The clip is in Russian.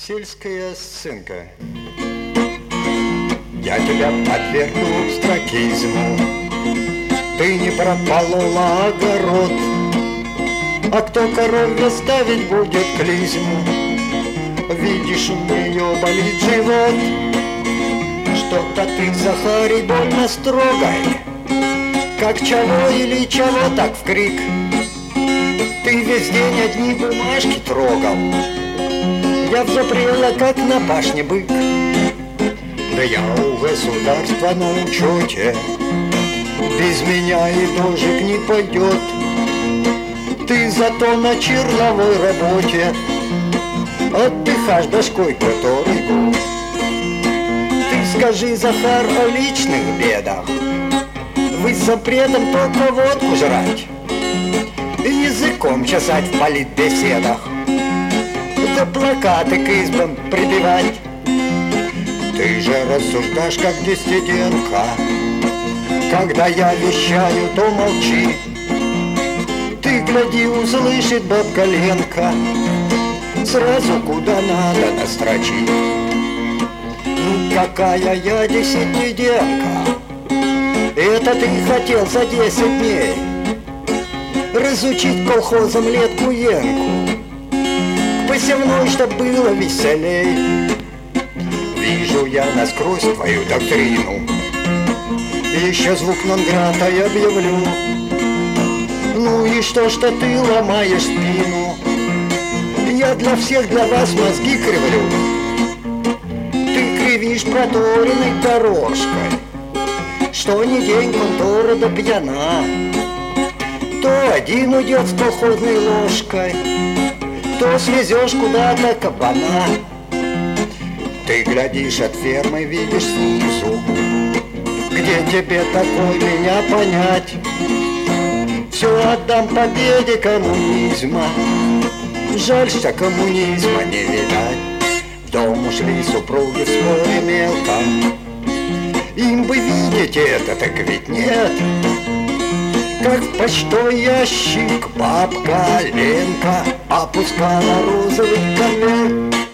Сельская сценка. Я тебя подвергну строкизму, ты не прополола огород, а кто коровье ставить будет клизму? Видишь, у нее болит живот. Что-то ты, Захарий, больно строгой, как чего или чего так в крик. Ты весь день одни бумажки трогал, я взапрела, как на пашне бык. Да я у государства на учете, без меня и дожик не пойдет. Ты зато на черловой работе отдыхаешь башкой который год. Ты скажи, Захар, о личных бедах, вы с запретом только водку жрать и языком чесать в политбеседах, да плакаты к избам прибивать. Ты же рассуждаешь как диссидентка, когда я вещаю, то молчи. Ты гляди, услышит бабка Ленка, сразу куда надо настрочи. Ну какая я десятиденка, это ты хотел за 10 дней разучить колхозом летку Янку, к посевной, чтоб было веселей. Вижу я насквозь твою доктрину, еще звук нон-грата я объявлю. Ну и что ты ломаешь спину? Я для всех, для вас мозги кривлю. Ты кривишь проторенной дорожкой, что ни день контора до пьяна. То один уйдет с колхозной ложкой, то свезешь куда-то кабана. Ты глядишь от фермы, видишь снизу, где тебе такой меня понять? Все отдам победе коммунизма, жаль, что коммунизма не видать. В дом ушли супруги в споре мелком, им бы видеть это, так ведь нет. Как в почтой ящик бабка Ленка опускала розовый конверт.